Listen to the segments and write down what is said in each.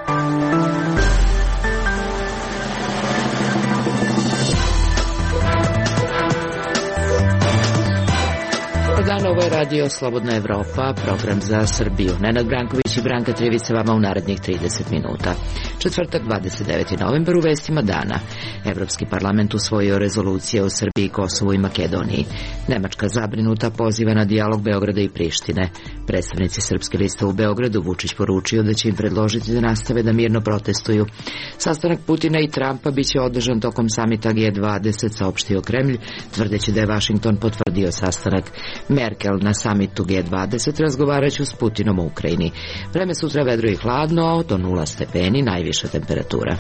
Ovo je radio Slobodna Evropa, program za Srbiju. Nenad Branković i Branka Trivica vama u narednih 30 minuta. Četvrtak, 29. novembar, u vestima dana. Evropski parlament usvojio rezolucije o Srbiji, Kosovu i Makedoniji. Nemačka zabrinuta poziva na dijalog Beograda i Prištine. Predstavnici Srpske liste u Beogradu Vučić poručio da će im predložiti da nastave da mirno protestuju. Sastanak Putina i Trumpa biće održan tokom samita G20, saopštio Kremlj, tvrdeći da je Vašington potvrdio sastanak. Merkel na samitu G20 razgovaraću s Putinom u Ukrajini. Vreme sutra vedro i hladno, do 0 stepeni, najviša temperatura.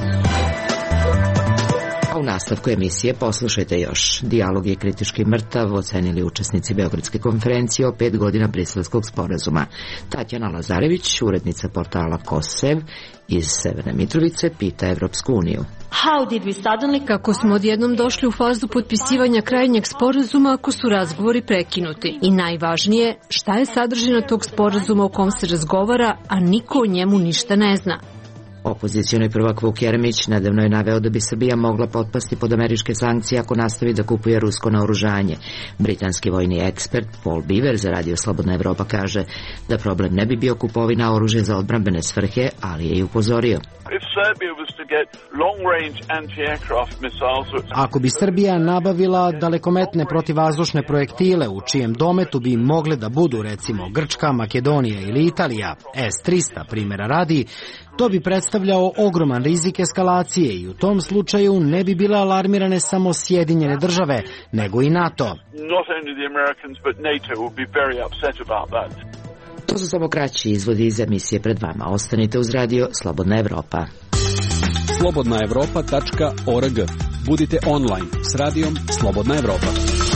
A u nastavku emisije poslušajte još. Dijalog je kritički mrtav, ocenili učesnici Beogradske konferencije o 5 godina Briselskog sporazuma. Tatjana Lazarević, urednica portala Kosev iz Severne Mitrovice, pita Evropsku uniju. Kako smo odjednom došli u fazu potpisivanja krajnjeg sporazuma ako su razgovori prekinuti? I najvažnije, šta je sadržina tog sporazuma o kom se razgovara, a niko o njemu ništa ne zna? Opozicioni prvak Vuk Jeremić nedavno je naveo da bi Srbija mogla potpasti pod američke sankcije ako nastavi da kupuje rusko naoružanje. Britanski vojni ekspert Paul Beaver za radio Slobodna Evropa kaže da problem ne bi bio kupovina oružja za odbrambene svrhe, ali je i upozorio. Ako bi Srbija nabavila dalekometne protivvazdušne projektile u čijem dometu bi mogle da budu recimo Grčka, Makedonija ili Italija, S-300 primjera radi, to bi predstavljao ogroman rizik eskalacije i u tom slučaju ne bi bile alarmirane samo Sjedinjene države, nego i NATO. To su samo kraći izvodi iz emisije pred vama. Ostanite uz radio Slobodna Evropa. slobodnaevropa.org. Budite online s radijom Slobodna Evropa.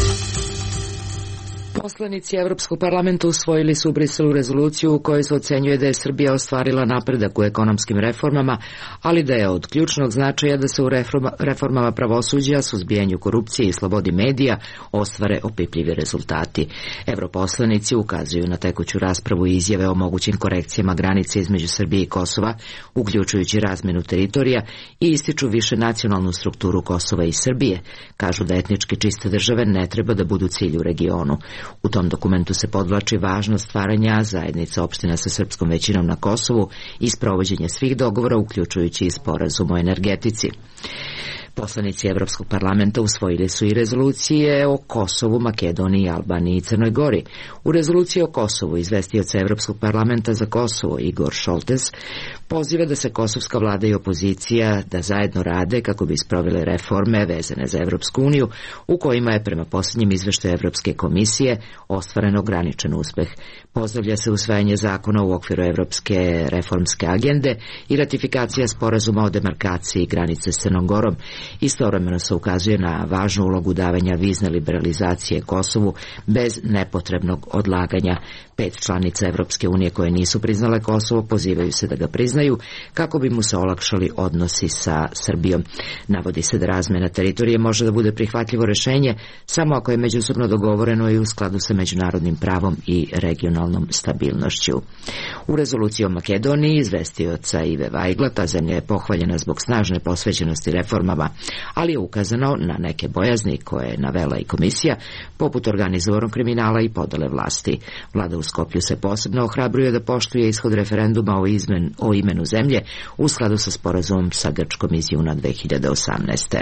Poslanici Evropskog parlamenta usvojili su u Briselu rezoluciju u kojoj se ocenjuje da je Srbija ostvarila napredak u ekonomskim reformama, ali da je od ključnog značaja da se u reformama pravosuđa, suzbijanju korupcije i slobodi medija ostvare opipljivi rezultati. Evroposlanici ukazuju na tekuću raspravu i izjave o mogućim korekcijama granice između Srbije i Kosova, uključujući razmenu teritorija, i ističu više nacionalnu strukturu Kosova i Srbije. Kažu da etnički čiste države ne treba da budu cilj u regionu. U tom dokumentu se podvlači važnost stvaranja zajednica opština sa srpskom većinom na Kosovu i sprovođenje svih dogovora, uključujući i sporazum o energetici. Poslanici Evropskog parlamenta usvojili su i rezolucije o Kosovu, Makedoniji, Albaniji i Crnoj Gori. U rezoluciji o Kosovu izvestioc Evropskog parlamenta za Kosovo Igor Šoltes poziva da se kosovska vlada i opozicija da zajedno rade kako bi sprovele reforme vezane za Evropsku uniju, u kojima je prema posljednjim izveštaju Evropske komisije ostvaren ograničen uspeh. Pozdravlja se usvajanje zakona u okviru Evropske reformske agende i ratifikacija sporazuma o demarkaciji granice s Crnom Gorom. Istovremeno se ukazuje na važnu ulogu davanja vizne liberalizacije Kosovu bez nepotrebnog odlaganja. 5 članica Evropske unije koje nisu priznale Kosovo pozivaju se da ga priznaju kako bi mu se olakšali odnosi sa Srbijom. Navodi se da razmena teritorije može da bude prihvatljivo rešenje samo ako je međusobno dogovoreno i u skladu sa međunarodnim pravom i regionalnom stabilnošću. U rezoluciji o Makedoniji izvestioca Ive Vajgla ta zemlja je pohvaljena zbog snažne posvećenosti reformama, ali je ukazano na neke bojazni koje je navela i komisija, poput organizovanog kriminala i podele vlasti. Vlada u Skoplju se posebno ohrabruje da poštuje ishod referenduma o imenu zemlje u skladu sa sporazumom sa Grčkom iz juna 2018.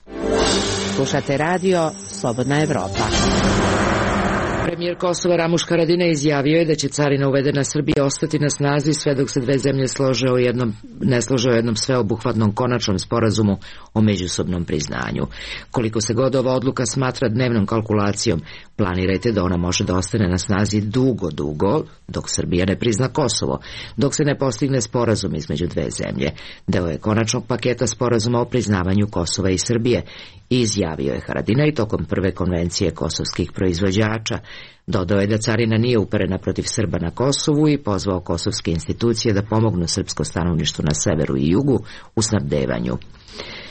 Slušate radio Slobodna Evropa. Premijer Kosova Ramuš Haradinaj izjavio je da će carina uvedena Srbiji ostati na snazi sve dok se dve zemlje ne slože o jednom sveobuhvatnom konačnom sporazumu o međusobnom priznanju. Koliko se god ova odluka smatra dnevnom kalkulacijom, planirajte da ona može da ostane na snazi dugo, dok Srbija ne prizna Kosovo, dok se ne postigne sporazum između dve zemlje. Deo je konačnog paketa sporazuma o priznavanju Kosova i Srbije, izjavio je Haradinaj tokom prve konvencije kosovskih proizvođača. Dodao je da carina nije uperena protiv Srba na Kosovu i pozvao kosovske institucije da pomognu srpsko stanovništvo na severu i jugu u snabdevanju.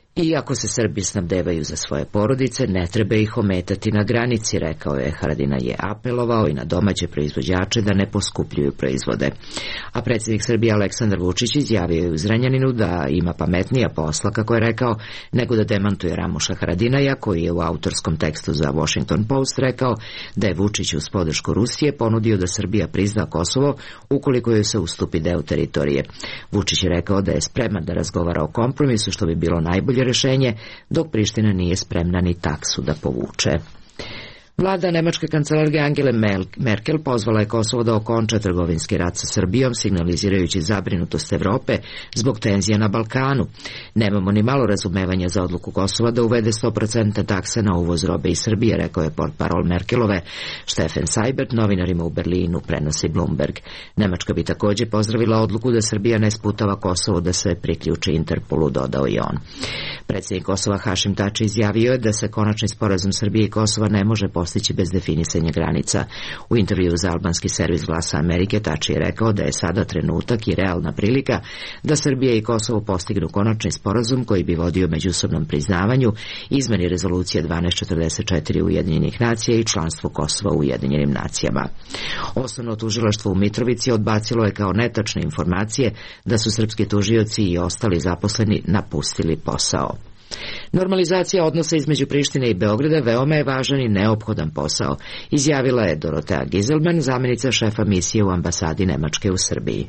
Iako se Srbi snabdevaju za svoje porodice, ne treba ih ometati na granici, rekao je. Haradinaj je apelovao i na domaće proizvođače da ne poskupljuju proizvode. A predsjednik Srbije Aleksandar Vučić izjavio je u Zrenjaninu da ima pametnija posla, kako je rekao, nego da demantuje Ramuša Haradinaja, koji je u autorskom tekstu za Washington Post rekao da je Vučić uz podršku Rusije ponudio da Srbija prizna Kosovo ukoliko joj se ustupi deo teritorije. Vučić je rekao da je spreman da razgovara o kompromisu, što bi bilo najbolje rješenje, dok Priština nije spremna ni taksu da povuče. Vlada nemačke kancelarke Angele Merkel pozvala je Kosovo da okonča trgovinski rat sa Srbijom, signalizirajući zabrinutost Evrope zbog tenzija na Balkanu. Nemamo ni malo razumevanja za odluku Kosova da uvede 100% takse na uvoz robe iz Srbije, rekao je portparol Merkelove Steffen Seibert novinarima u Berlinu, prenosi Bloomberg. Nemačka bi također pozdravila odluku da Srbija ne sputava Kosovo da se priključi Interpolu, dodao i on. Predsjednik Kosova Hašim Tači izjavio je da se konačni sporazum Srbije i Kosova ne može postići bez definisanja granica. U intervju za albanski servis Glasa Amerike Tači je rekao da je sada trenutak i realna prilika da Srbija i Kosovo postignu konačni sporazum koji bi vodio međusobnom priznavanju, izmeni rezolucije 1244 Ujedinjenih nacija i članstvu Kosova u Ujedinjenim nacijama. Osnovno tužilaštvo u Mitrovici odbacilo je kao netačne informacije da su srpski tužioci i ostali zaposleni napustili posao. Normalizacija odnosa između Prištine i Beograda veoma je važan i neophodan posao, izjavila je Dorotea Giselman, zamjenica šefa misije u ambasadi Nemačke u Srbiji.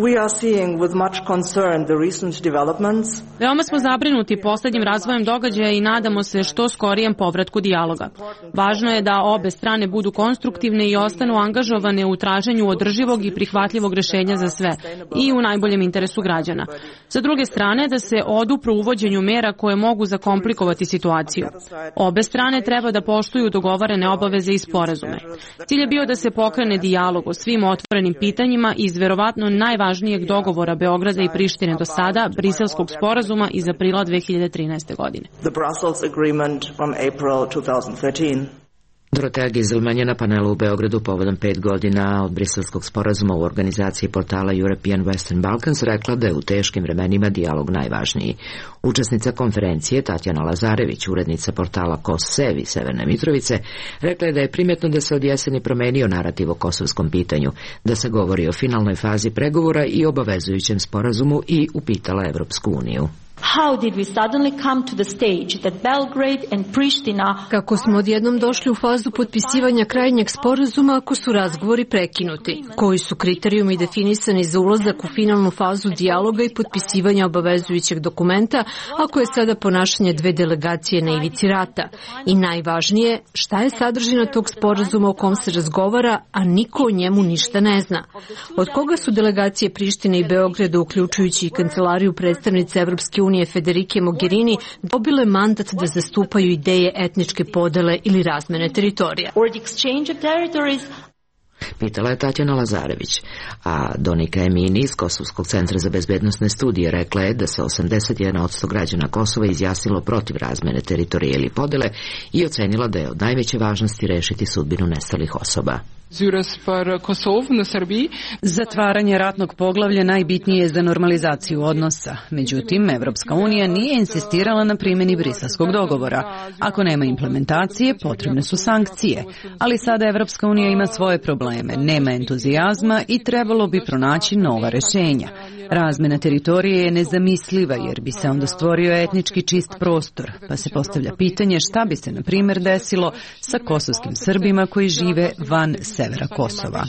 Veoma smo zabrinuti posljednjim razvojem događaja i nadamo se što skorijem povratku dijaloga. Važno je da obe strane budu konstruktivne i ostanu angažovane u traženju održivog i prihvatljivog rješenja za sve i u najboljem interesu građana. Sa druge strane, da se odupru uvođenju mjera koje mogu zakomplikovati situaciju. Obe strane treba da poštuju dogovorene obaveze i sporazume. Cilj je bio da se pokrene dijalog o svim otvorenim pitanjima iz verovatno najvažnijeg dogovora Beograda i Prištine do sada, Briselskog sporazuma iz aprila 2013. godine. Dorotea Giselman je na panelu u Beogradu povodom 5 godina od Briselskog sporazuma u organizaciji portala European Western Balkans rekla da je u teškim vremenima dijalog najvažniji. Učesnica konferencije Tatjana Lazarević, urednica portala Kossevi Severne Mitrovice, rekla je da je primjetno da se od jeseni promenio narativ o kosovskom pitanju, da se govori o finalnoj fazi pregovora i obavezujućem sporazumu i upitala Evropsku uniju. Kako smo odjednom došli u fazu potpisivanja krajnjeg sporazuma ako su razgovori prekinuti? Koji su kriterijumi definisani za ulazak u finalnu fazu dijaloga i potpisivanja obavezujućeg dokumenta ako je sada ponašanje dve delegacije na ivici rata? I najvažnije, šta je sadržina tog sporazuma o kom se razgovara, a niko o njemu ništa ne zna? Od koga su delegacije Prištine i Beograda, uključujući i kancelariju predstavnice Evropske unije Federike Mogherini, dobile mandat da zastupaju ideje etničke podele ili razmene teritorija? Pitala je Tatjana Lazarević, a Donika Emini iz Kosovskog centra za bezbednosne studije rekla je da se 81% građana Kosova izjasnilo protiv razmene teritorije ili podele i ocenila da je od najveće važnosti rešiti sudbinu nestalih osoba. Zatvaranje ratnog poglavlja najbitnije je za normalizaciju odnosa. Međutim, Evropska unija nije insistirala na primjeni Briselskog dogovora. Ako nema implementacije, potrebne su sankcije. Ali sada Evropska unija ima svoje probleme, nema entuzijazma i trebalo bi pronaći nova rješenja. Razmena teritorije je nezamisliva jer bi se onda stvorio etnički čist prostor, pa se postavlja pitanje šta bi se, na primjer, desilo sa kosovskim Srbima koji žive van severa Kosova.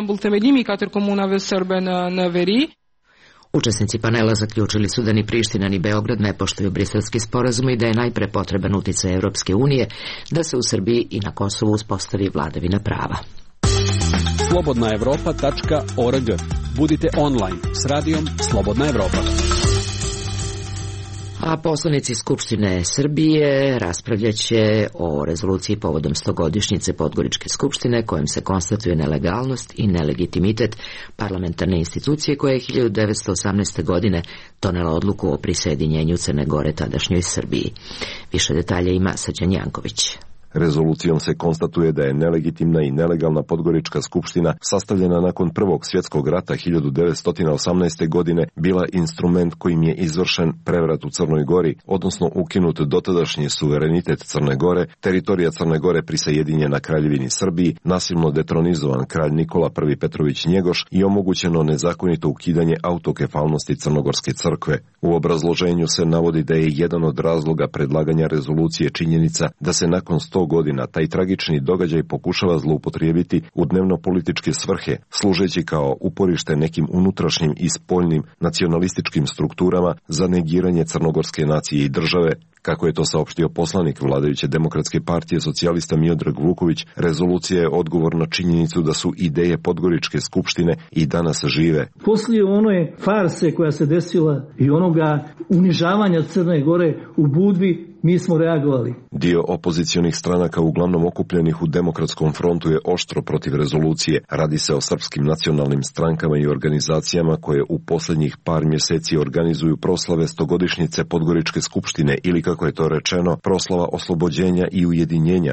Učesnici panela zaključili su da ni Priština ni Beograd ne poštuju briselski sporazum i da je najpre potreban uticaj Evropske unije da se u Srbiji i na Kosovu uspostavi vladavina prava. slobodnaevropa.org. Budite online s radijom Slobodna Evropa. A poslanici Skupštine Srbije raspravljaće o rezoluciji povodom 100-godišnjice Podgoričke skupštine kojom se konstatuje nelegalnost i nelegitimitet parlamentarne institucije koja je 1918. godine donela odluku o prisjedinjenju Crne Gore tadašnjoj Srbiji. Više detalja ima Srđan Janković. Rezolucijom se konstatuje da je nelegitimna i nelegalna Podgorička skupština, sastavljena nakon Prvog svjetskog rata 1918. godine, bila instrument kojim je izvršen prevrat u Crnoj Gori, odnosno ukinut dotadašnji suverenitet Crne Gore, teritorija Crne Gore prisajedinjena Kraljevini Srbiji, nasilno detronizovan kralj Nikola I Petrović Njegoš i omogućeno nezakonito ukidanje autokefalnosti Crnogorske crkve. U obrazloženju se navodi da je jedan od razloga predlaganja rezolucije činjenica da se nakon 100 godina taj tragični događaj pokušava zloupotrijebiti u dnevno-političke svrhe, služeći kao uporište nekim unutrašnjim i spoljnim nacionalističkim strukturama za negiranje crnogorske nacije i države. Kako je to saopštio poslanik vladajuće Demokratske partije socijalista Miodrag Vuković, rezolucija je odgovor na činjenicu da su ideje Podgoričke skupštine i danas žive. Poslije one farse koja se desila i onoga unižavanja Crne Gore u Budvi, mi smo reagovali. Dio opozicionih stranaka, uglavnom okupljenih u Demokratskom frontu, je oštro protiv rezolucije. Radi se o srpskim nacionalnim strankama i organizacijama koje u posljednjih par mjeseci organizuju proslave 100-godišnjice Podgoričke skupštine ili, kako je to rečeno, proslava oslobođenja i ujedinjenja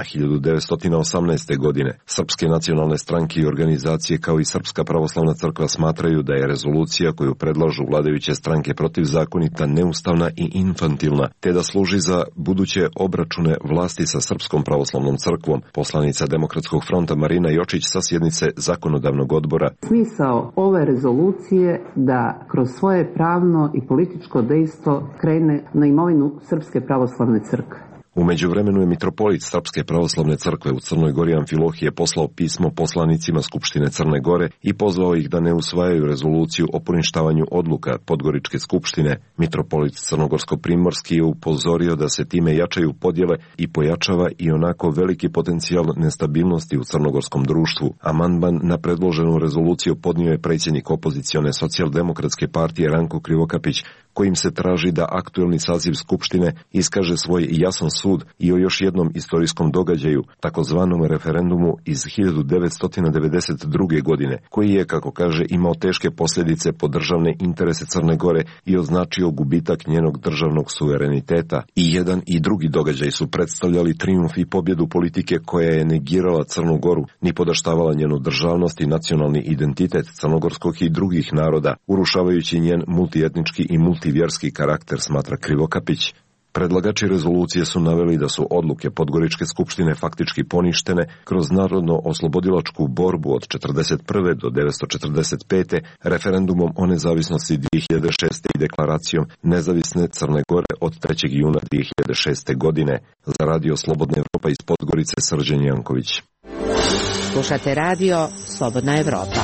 1918. godine. Srpske nacionalne stranke i organizacije kao i Srpska pravoslavna crkva smatraju da je rezolucija koju predlažu vladajuće stranke protivzakonita, neustavna i infantilna, te da služi za buduće obračune vlasti sa Srpskom pravoslavnom crkvom. Poslanica Demokratskog fronta Marina Jočić sa sjednice Zakonodavnog odbora. Smisao ove rezolucije da kroz svoje pravno i političko dejstvo krene na imovinu Srpske pravoslavne crkve. U međuvremenu je mitropolit Srpske pravoslavne crkve u Crnoj Gori Amfilohije poslao pismo poslanicima Skupštine Crne Gore i pozvao ih da ne usvajaju rezoluciju o poništavanju odluka Podgoričke skupštine. Mitropolit Crnogorsko-primorski je upozorio da se time jačaju podjele i pojačava i onako veliki potencijal nestabilnosti u crnogorskom društvu. Amandman na predloženu rezoluciju podnio je predsjednik opozicione socijaldemokratske partije Ranko Krivokapić, kojim se traži da aktuelni saziv Skupštine iskaže svoj jasan sud i o još jednom istorijskom događaju, takozvanom referendumu iz 1992. godine, koji je, kako kaže, imao teške posljedice po državne interese Crne Gore i označio gubitak njenog državnog suvereniteta. I jedan i drugi događaj su predstavljali trijumf i pobjedu politike koja je negirala Crnu Goru, ni podaštavala njenu državnost i nacionalni identitet crnogorskog i drugih naroda, urušavajući njen multietnički i multivjerski karakter, smatra Krivokapić. Predlagači rezolucije su naveli da su odluke Podgoričke skupštine faktički poništene kroz narodno-oslobodilačku borbu od 1941. do 1945. referendumom o nezavisnosti 2006. i deklaracijom nezavisne Crne Gore od 3. juna 2006. godine. Za radio Slobodna Evropa iz Podgorice, Srđan Janković. Slušate radio Slobodna Evropa.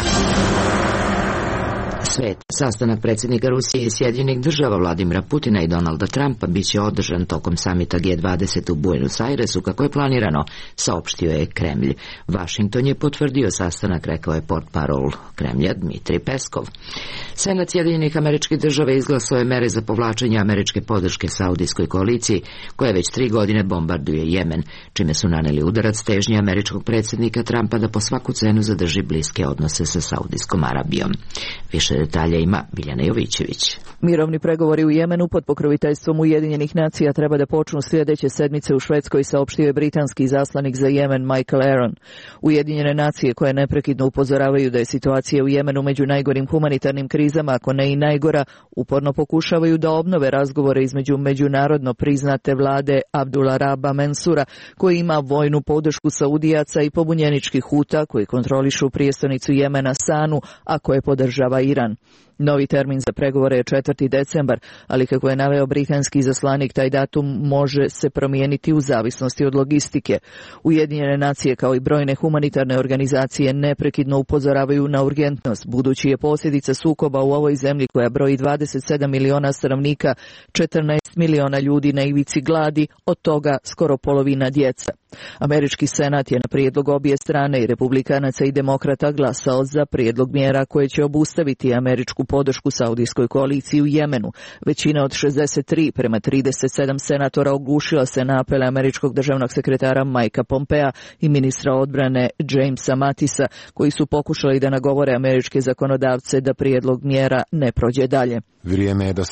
Svet. Sastanak predsjednika Rusije i Sjedinjenih država Vladimira Putina i Donalda Trumpa biće održan tokom samita G20 u Buenos Airesu, kako je planirano, saopštio je Kremlj. Vašington je potvrdio sastanak, rekao je portparol Kremlja Dmitrij Peskov. Senat Sjedinjenih Američkih Država izglasao je mere za povlačenje američke podrške Saudijskoj koaliciji, koja već 3 godine bombarduje Jemen, čime su naneli udarac težnje američkog predsjednika Trumpa da po svaku cenu zadrži bliske odnose sa Saudijskom Arabijom. Više detalja ima Biljana Jovićević. Mirovni pregovori u Jemenu pod pokroviteljstvom Ujedinjenih nacija treba da počnu sljedeće sedmice u Švedskoj, saopštio je britanski izaslanik za Jemen Michael Aaron. Ujedinjene nacije, koje neprekidno upozoravaju da je situacija u Jemenu među najgorim humanitarnim krizama, ako ne i najgora, uporno pokušavaju da obnove razgovore između međunarodno priznate vlade Abdullah Rabba Mansura, koji ima vojnu podršku Saudijaca, i pobunjeničkih Huta, koji kontrolišu prijestolnicu Jemena Sanu, a koje podržava Iran. Novi termin za pregovore je 4. decembar, ali kako je naveo britanski izaslanik, taj datum može se promijeniti u zavisnosti od logistike. Ujedinjene nacije kao i brojne humanitarne organizacije neprekidno upozoravaju na urgentnost, budući je posljedica sukoba u ovoj zemlji, koja broji 27 miliona stanovnika, 14 miliona ljudi na ivici gladi, od toga skoro polovina djeca. Američki senat je na prijedlog obje strane, i republikanaca i demokrata, glasao za prijedlog mjera koje će obustaviti američku podršku Saudijskoj koaliciji u Jemenu. Većina od 63 prema 37 senatora oglušila se na apele američkog državnog sekretara Mikea Pompea i ministra odbrane Jamesa Mattisa, koji su pokušali da nagovore američke zakonodavce da prijedlog mjera ne prođe dalje. Vrijeme je da se Saudijskoj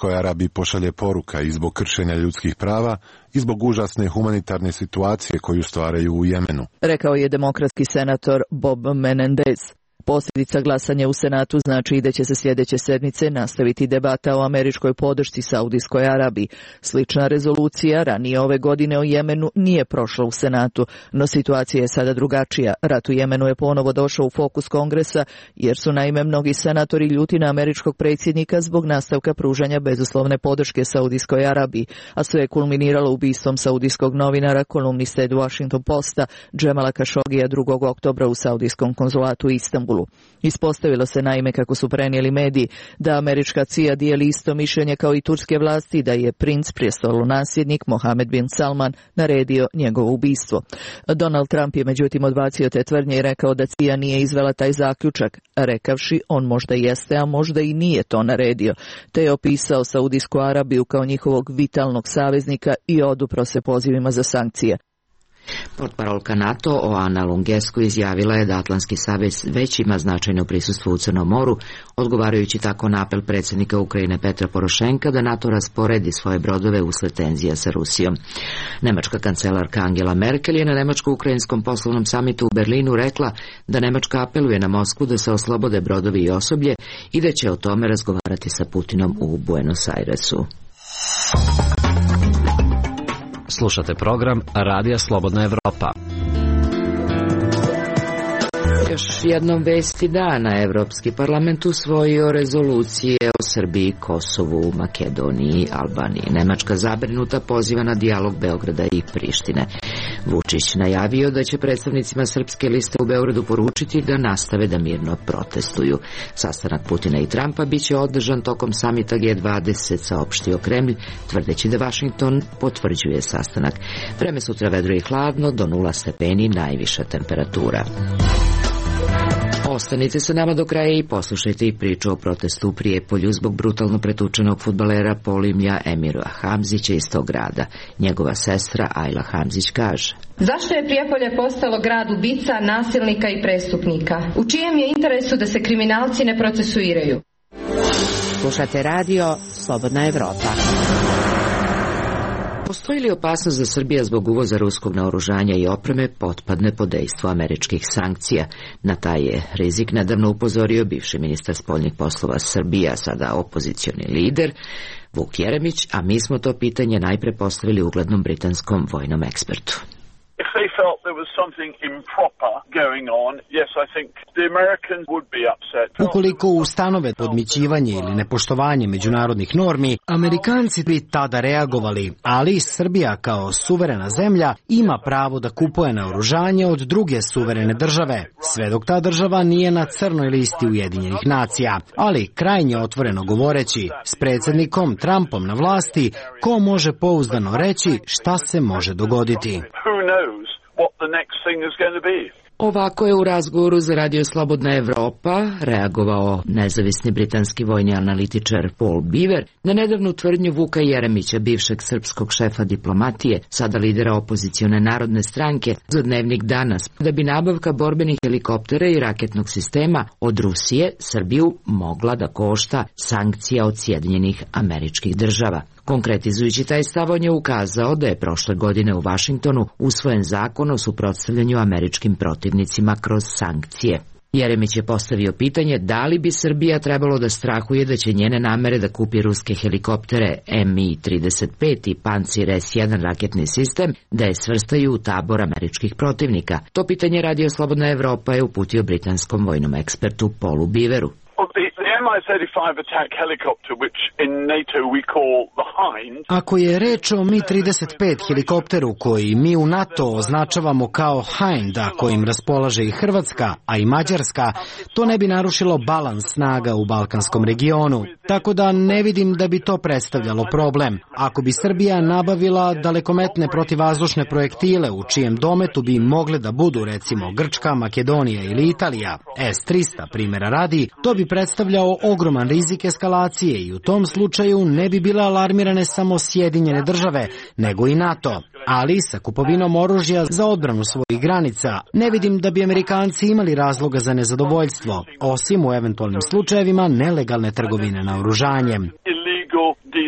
Saudijskoj Arabiji pošalje poruka i zbog kršenja ljudskih prava i zbog užasne humanitarne situacije koju stvaraju u Jemenu. Rekao je demokratski senator Bob Menendez. Posljedica glasanja u Senatu znači da će se sljedeće sedmice nastaviti debata o američkoj podršci Saudijskoj Arabiji. Slična rezolucija ranije ove godine o Jemenu nije prošla u Senatu, no situacija je sada drugačija. Rat u Jemenu je ponovo došao u fokus Kongresa, jer su naime mnogi senatori ljuti na američkog predsjednika zbog nastavka pružanja bezuslovne podrške Saudijskoj Arabiji, a sve je kulminiralo ubistvom saudijskog novinara, kolumniste Washington Posta, Džemala Kašogija 2. oktobra u saudijskom konzulatu u Istanbulu. Ispostavilo se naime, kako su prenijeli mediji, da američka CIA dijeli isto mišljenje kao i turske vlasti, da je princ, prijestolonasljednik Mohamed bin Salman, naredio njegovo ubistvo. Donald Trump je međutim odbacio te tvrdnje i rekao da CIA nije izvela taj zaključak, rekavši on možda jeste, a možda i nije to naredio, te je opisao Saudijsku Arabiju kao njihovog vitalnog saveznika i odupro se pozivima za sankcije. Portparolka NATO Oana Lungescu izjavila je da Atlantski savez već ima značajno prisustvo u Crnom moru, odgovarajući tako na apel predsjednika Ukrajine Petra Porošenka da NATO rasporedi svoje brodove usled tenzija sa Rusijom. Nemačka kancelarka Angela Merkel je na nemačko-ukrajinskom poslovnom samitu u Berlinu rekla da Nemačka apeluje na Moskvu da se oslobode brodovi i osoblje i da će o tome razgovarati sa Putinom u Buenos Airesu. Slušate program Radija Slobodna Evropa. Još jednom vesti dana, Evropski parlament usvojio rezolucije o Srbiji, Kosovu, Makedoniji, Albaniji. Nemačka zabrinuta poziva na dijalog Beograda i Prištine. Vučić najavio da će predstavnicima Srpske liste u Beogradu poručiti da nastave da mirno protestuju. Sastanak Putina i Trumpa biće održan tokom samita G20, saopštio Kremlj, tvrdeći da Vašington potvrđuje sastanak. Vreme sutra vedro i hladno, do 0 stepeni najviša temperatura. Ostanite sa nama do kraja i poslušajte i priču o protestu u Prijepolju zbog brutalno pretučenog fudbalera Polimlja Emira Hamzića iz tog grada. Njegova sestra Ajla Hamzić kaže: Zašto je Prijepolje postalo grad ubica, nasilnika i prestupnika? U čijem je interesu da se kriminalci ne procesuiraju? Slušate radio Slobodna Evropa. Postoji li opasnost da Srbija zbog uvoza ruskog naoružanja i opreme potpadne pod dejstvo američkih sankcija? Na taj je rizik nedavno upozorio bivši ministar spoljnih poslova Srbije, a sada opozicioni lider Vuk Jeremić, a mi smo to pitanje najpre postavili uglednom britanskom vojnom ekspertu. If they felt there was something improper going on, yes, I think the Americans would be upset. Ukoliko ustanove podmićivanje ili nepoštovanje međunarodnih normi, Amerikanci bi tada reagovali, ali Srbija kao suverena zemlja ima pravo da kupuje naoružanje od druge suverene države, sve dok ta država nije na crnoj listi Ujedinjenih nacija. Ali, krajnje otvoreno govoreći, s predsjednikom Trumpom na vlasti, ko može pouzdano reći šta se može dogoditi? Ovako je u razgovoru za Radio Slobodna Evropa reagovao nezavisni britanski vojni analitičar Paul Beaver na nedavnu tvrdnju Vuka Jeremića, bivšeg srpskog šefa diplomatije, sada lidera opozicione Narodne stranke, za Dnevnik danas, da bi nabavka borbenih helikoptera i raketnog sistema od Rusije Srbiju mogla da košta sankcija od Sjedinjenih Američkih Država. Konkretizujući taj stav, on je ukazao da je prošle godine u Vašingtonu usvojen zakon o suprotstavljanju američkim protivnicima kroz sankcije. Jeremić je postavio pitanje da li bi Srbija trebalo da strahuje da će njene namere da kupi ruske helikoptere Mi-35 i Pancir S-1 raketni sistem da je svrstaju u tabor američkih protivnika. To pitanje Radio Slobodna Evropa je uputio britanskom vojnom ekspertu Paulu Beaveru. Ako je reč o Mi-35 helikopteru koji mi u NATO označavamo kao Hind, a kojim raspolaže i Hrvatska, a i Mađarska, to ne bi narušilo balans snaga u balkanskom regionu. Tako da ne vidim da bi to predstavljalo problem. Ako bi Srbija nabavila dalekometne protivvazdušne projektile u čijem dometu bi mogle da budu recimo Grčka, Makedonija ili Italija, S-300 primjera radi, to bi predstavljao ogroman rizik eskalacije i u tom slučaju ne bi bile alarmirane samo Sjedinjene države, nego i NATO. Ali sa kupovinom oružja za odbranu svojih granica ne vidim da bi Amerikanci imali razloga za nezadovoljstvo, osim u eventualnim slučajevima nelegalne trgovine naoružanjem.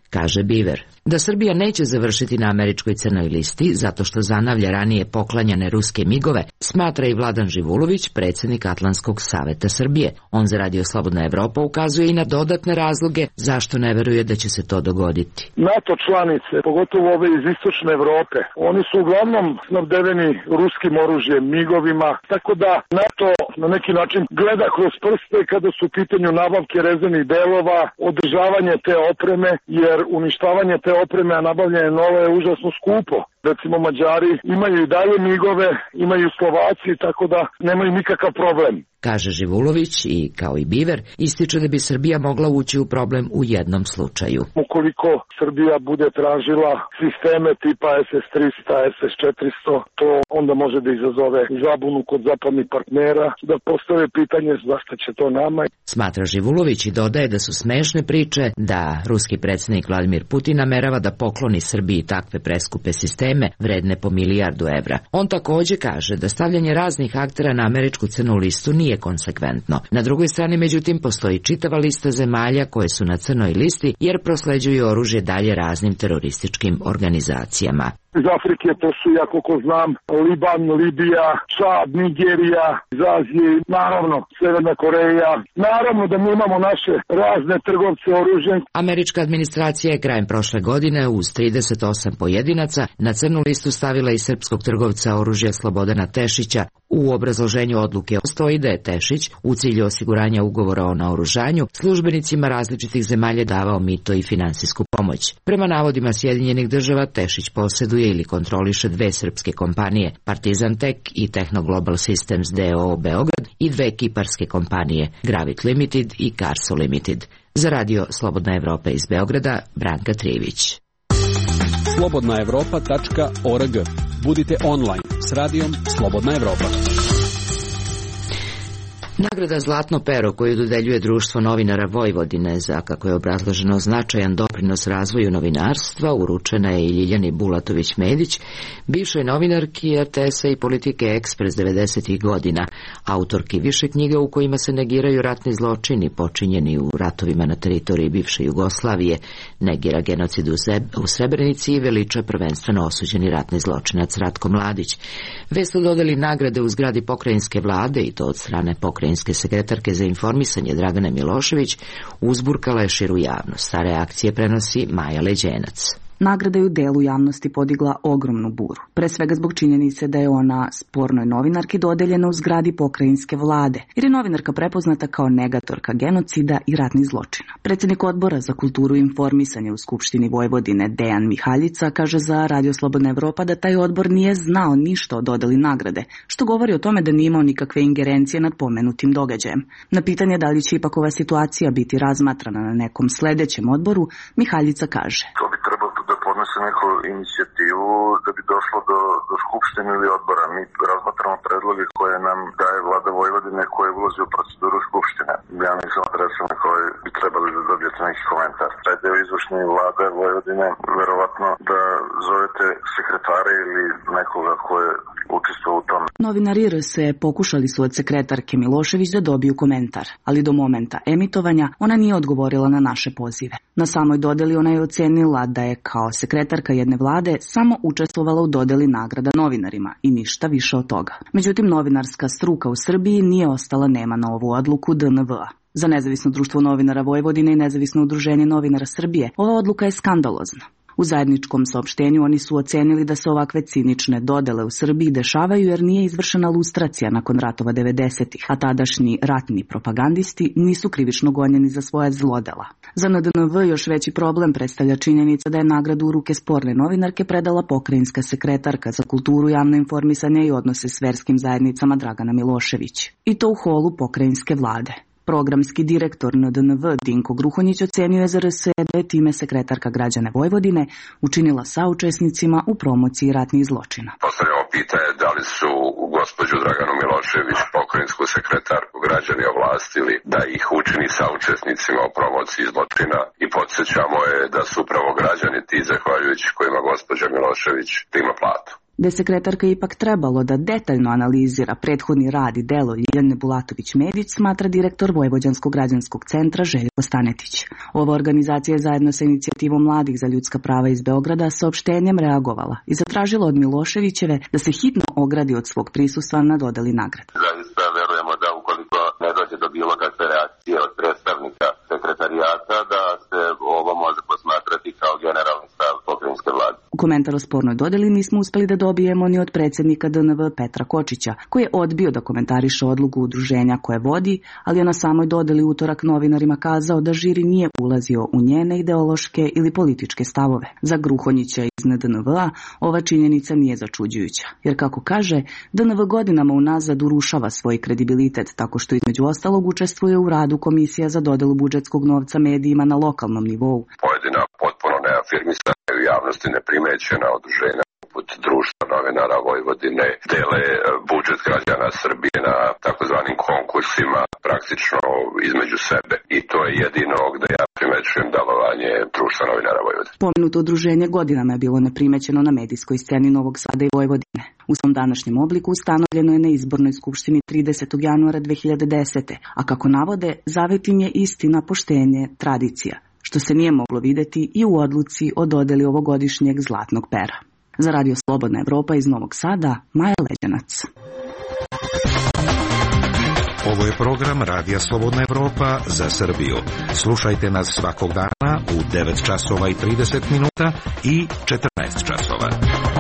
kaže Biver. Da Srbija neće završiti na američkoj crnoj listi zato što zanavlja ranije poklanjane ruske migove, smatra i Vladan Živulović, predsjednik Atlantskog saveta Srbije. On za Radio Slobodna Evropa ukazuje i na dodatne razloge zašto ne veruje da će se to dogoditi. NATO članice, pogotovo ove iz istočne Evrope, oni su uglavnom snabdeveni ruskim oružjem, migovima, tako da NATO na neki način gleda kroz prste kada su u pitanju nabavke rezervnih delova, održavanje te opreme, jer uništavanje te opreme, a nabavljanje nove je užasno skupo. Recimo Mađari imaju i dalje migove, imaju Slovaci, tako da nemaju nikakav problem. Kaže Živulović i, kao i Biver, ističe da bi Srbija mogla ući u problem u jednom slučaju. Ukoliko Srbija bude tražila sisteme tipa SS-300, SS-400, to onda može da izazove zabunu kod zapadnih partnera, da postave pitanje zašto će to nama. Smatra Živulović i dodaje da su smešne priče da ruski predsjednik Vladimir Putin namerava da pokloni Srbiji takve preskupe sisteme vredne po milijardu evra. On takođe kaže da stavljanje raznih aktera na američku crnu listu nije konsekventno. Na drugoj strani, međutim, postoji čitava lista zemalja koje su na crnoj listi jer prosleđuju oružje dalje raznim terorističkim organizacijama. Iz Afrike to su, ja koliko znam, Liban, Libija, Čad, Nigerija, iz Azije, naravno Severna Koreja. Naravno da mi imamo naše razne trgovce oružjem. Američka administracija je krajem prošle godine uz 38 pojedinaca na crnu listu stavila i srpskog trgovca oružja Slobodana Tešića. U obrazloženju odluke stoji da je Tešić u cilju osiguranja ugovora o naoružanju službenicima različitih zemalja davao mito i finansijsku pomoć. Prema navodima Sjedinjenih država, Tešić posjeduje ili kontroliše dve srpske kompanije, Partizan Tek i Techno Global Systems d.o.o. Beograd i dve kiparske kompanije, Gravit Limited i Carso Limited. Za Radio Slobodna Evropa iz Beograda, Branka Trivić. slobodnaevropa.org. Budite online s radijom Slobodna Evropa. Nagrada Zlatno pero koju dodeljuje Društvo novinara Vojvodine za, kako je obrazloženo, značajan doprinos razvoju novinarstva, uručena je i Ljiljani Bulatović-Medić, bivšoj novinarki RTS-a i Politike Ekspres 90. godina, autorki više knjiga u kojima se negiraju ratni zločini počinjeni u ratovima na teritoriji bivše Jugoslavije, negira genocid u Srebrenici i veliča prvenstveno osuđeni ratni zločinac Ratko Mladić. Vest o dodeli nagrade u zgradi pokrajinske vlade, i to od strane pokrajinske sekretarke za informisanje Dragane Milošević, uzburkala je širu javnost. A reakcije prenosi Maja Leđenac. Nagrada je u delu javnosti podigla ogromnu buru, pre svega zbog činjenice da je ona spornoj novinarki dodeljena u zgradi pokrajinske vlade, jer je novinarka prepoznata kao negatorka genocida i ratnih zločina. Predsjednik odbora za kulturu i informisanje u Skupštini Vojvodine Dejan Mihaljica kaže za Radio Slobodna Evropa da taj odbor nije znao ništa o dodeli nagrade, što govori o tome da nije imao nikakve ingerencije nad pomenutim događajem. Na pitanje da li će ipak ova situacija biti razmatrana na nekom sledećem odboru, Mihaljica kaže: podnese neku inicijativu da bi došlo do Skupštine ili odbora. Mi razmatramo predloge koje nam daje vlada Vojvodine koje ulazi u proceduru Skupštine. Ja nisam adresa na kojoj bi trebali da dobijete neki komentar. Taj deo izvršne vlade Vojvodine, verovatno da zovete sekretare ili nekoga ko je učestvovao u tome. Novinari RS pokušali su od sekretarke Milošević da dobiju komentar, ali do momenta emitovanja ona nije odgovorila na naše pozive. Na samoj dodeli ona je ocenila da je kao sekretarka jedne vlade samo učestvovala u dodeli nagrada novinarima i ništa više od toga. Međutim, novinarska struka u Srbiji nije ostala nema na ovu odluku DNV-a. Za Nezavisno društvo novinara Vojvodine i Nezavisno udruženje novinara Srbije ova odluka je skandalozna. U zajedničkom saopštenju oni su ocenili da se ovakve cinične dodele u Srbiji dešavaju jer nije izvršena lustracija nakon ratova 90-ih, a tadašnji ratni propagandisti nisu krivično gonjeni za svoja zlodela. Za NDNV još veći problem predstavlja činjenica da je nagradu u ruke sporne novinarke predala pokrajinska sekretarka za kulturu, javno informisanje i odnose s verskim zajednicama Dragana Milošević. I to u holu pokrajinske vlade. Programski direktor NDNV Dinko Gruhonjić ocenio je za RS da je time sekretarka građane Vojvodine učinila saučesnicima u promociji ratnih zločina. Postavljamo pitanje da li su gospođu Draganu Milošević, pokrajinsku sekretarku, građani ovlastili da ih učini saučesnicima u promociji zločina i podsjećamo je da su upravo građani ti zahvaljujući kojima gospođa Milošević prima platu. Da je sekretarka ipak trebalo da detaljno analizira prethodni rad i delo Ljiljane Bulatović-Medić, smatra direktor Vojvođanskog građanskog centra Željko Stanetić. Ova organizacija je zajedno sa inicijativom mladih za ljudska prava iz Beograda saopštenjem reagovala i zatražila od Miloševićeve da se hitno ogradi od svog prisustva na dodeli nagrade. Zaista verujemo da ukoliko ne dođe do bilo kakve reakcije od predstavnika sekretarijata, da se ovo može posmatrati kao generalni stav pokrajinske vlade. Komentar o spornoj dodeli nismo uspeli da dobijemo ni od predsjednika DNV Petra Kočića, koji je odbio da komentariše odluku udruženja koje vodi, ali je na samoj dodeli utorak novinarima kazao da žiri nije ulazio u njene ideološke ili političke stavove. Za Gruhonjića iz DNV-a ova činjenica nije začuđujuća, jer kako kaže, DNV godinama unazad urušava svoj kredibilitet tako što između ostalog učestvuje u radu komisija za dodelu budžetskog novca medijima na lokalnom nivou. Pojedina potpuno neafirmisana u javnosti neprimećena udruženja poput Društva novinara Vojvodine dele budžet građana Srbije na takozvanim konkursima praktično između sebe. I to je jedino gde ja primećujem delovanje Društva novinara Vojvodine. Pomenuto udruženje godinama je bilo neprimećeno na medijskoj sceni Novog Sada i Vojvodine. U svom današnjem obliku ustanovljeno je na izbornoj skupštini 30. januara 2010. A kako navode, zavet im je istina, poštenje, tradicija, što se nije moglo videti i u odluci o dodeli ovogodišnjeg Zlatnog pera. Za Radio Slobodna Evropa iz Novog Sada, Maja Leđanac. Ovo je program Radija Slobodna Evropa za Srbiju. Slušajte nas svakog dana u 9 časova i 30 minuta i 14 časova.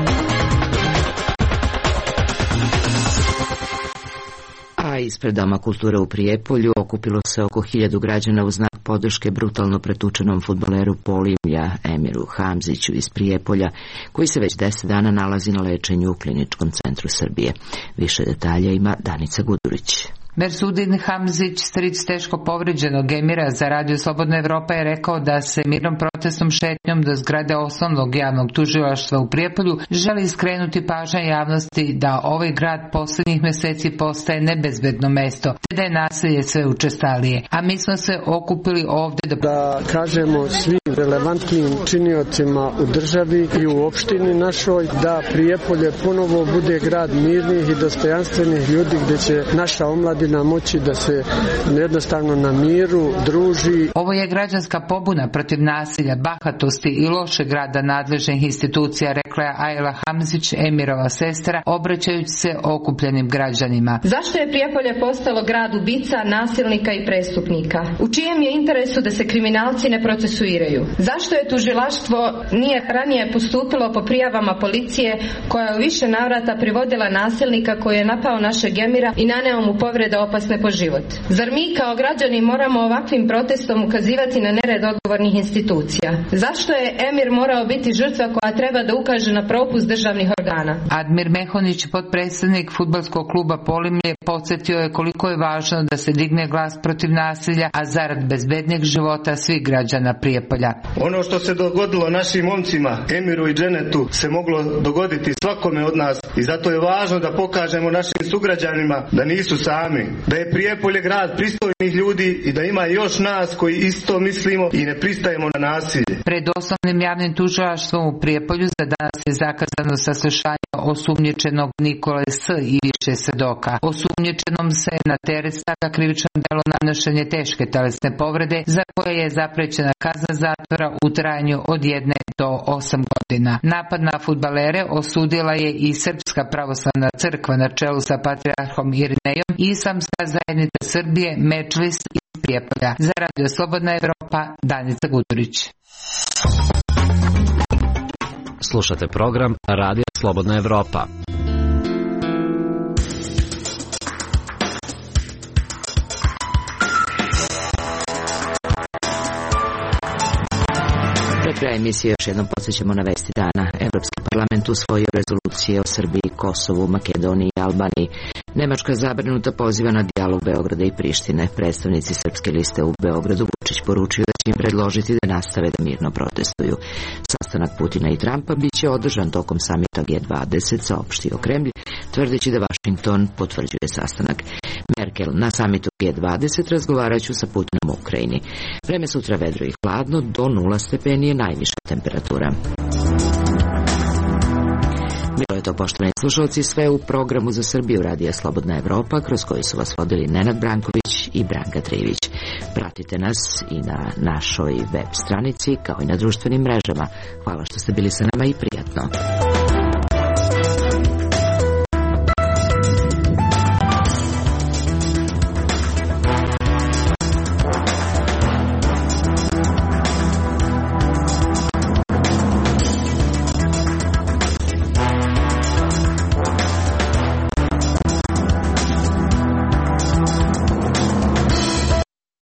A ispred Doma kulture u Prijepolju okupilo se oko 1000 građana u znak podrške brutalno pretučenom fudbaleru Polimlja Emiru Hamziću iz Prijepolja, koji se već 10 dana nalazi na lečenju u Kliničkom centru Srbije. Više detalja ima Danica Gudurić. Mersudin Hamzić, stric teško povređenog Emira, za Radio Slobodna Evropa je rekao da se mirnom protestnom šetnjom do zgrade osnovnog javnog tužilaštva u Prijepolju želi skrenuti pažnja javnosti da ovaj grad posljednjih meseci postaje nebezbedno mesto, te da je nasilje sve učestalije. A mi smo se okupili ovdje da kažemo svim relevantnim činiocima u državi i u opštini našoj da Prijepolje ponovo bude grad mirnih i dostojanstvenih ljudi gdje će naša omladina moći da se jednostavno na miru druži. Ovo je građanska pobuna protiv nasilja, bahatosti i lošeg rada nadležnih institucija, rekla je Ajla Hamzić, Emirova sestra, obraćajući se okupljenim građanima. Zašto je Prijepolje postalo grad ubica, nasilnika i prestupnika? U čijem je interesu da se kriminalci ne procesuiraju? Zašto je tužilaštvo nije ranije postupilo po prijavama policije koja je u više navrata privodila nasilnika koji je napao našeg Emira i naneo mu povrede opasne po život? Zar mi kao građani moramo ovakvim protestom ukazivati na nered odgovornih institucija? Zašto je Emir morao biti žrtva koja treba da ukaže na propust državnih organa? Admir Mehonić, potpredsjednik fudbalskog kluba Polimlje, podsjetio je koliko je važno da se digne glas protiv nasilja, a zarad bezbednijeg života svih građana Prijepolja. Ono što se dogodilo našim momcima, Emiru i Dženetu, se moglo dogoditi svakome od nas i zato je važno da pokažemo našim sugrađanima da nisu sami, da je Prijepolje grad pristojnih ljudi i da ima još nas koji isto mislimo i ne pristajemo na nasilje. Pred osnovnim javnim tužilaštvom u Prijepolju za danas je zakazano saslušanje osumnjičenog Nikole S. i više svedoka. Osumnjičenom se na teret stavlja krivično delo nanošenje teške telesne povrede za koje je zaprećena kazna zatvora u trajanju od 1 do 8 godina. Napad na fudbalere osudila je i Srpska pravoslavna crkva na čelu sa patrijarhom Irinejom i Islamska zajednica Srbije Medžlis iz Prijepolja. Za Radio Slobodna Evropa, Danica Gudurić. Slušate program Radija Slobodna Evropa. Pred kraj emisije još jednom podsjećamo na vesti dana. Evropski parlament usvojio rezolucije o Srbiji, Kosovu, Makedoniji i Albaniji. Nemačka zabrinuta poziva na dijalog Beograda i Prištine. Predstavnici Srpske liste u Beogradu Vučić poručio da će im predložiti da nastave da mirno protestuju. Sastanak Putina i Trumpa biće održan tokom samita G20, saopštio Kremlj, tvrdeći da Vašington potvrđuje sastanak. Merkel na samitu G20 razgovaraću sa Putinom u Ukrajini. Vreme sutra vedro i hladno, do 0 stepeni je najviša temperatura. Bilo je to, poštovani slušalci, sve u programu za Srbiju Radija Slobodna Evropa, kroz koji su vas vodili Nenad Branković i Branka Trivić. Pratite nas i na našoj web stranici, kao i na društvenim mrežama. Hvala što ste bili sa nama i prijatno.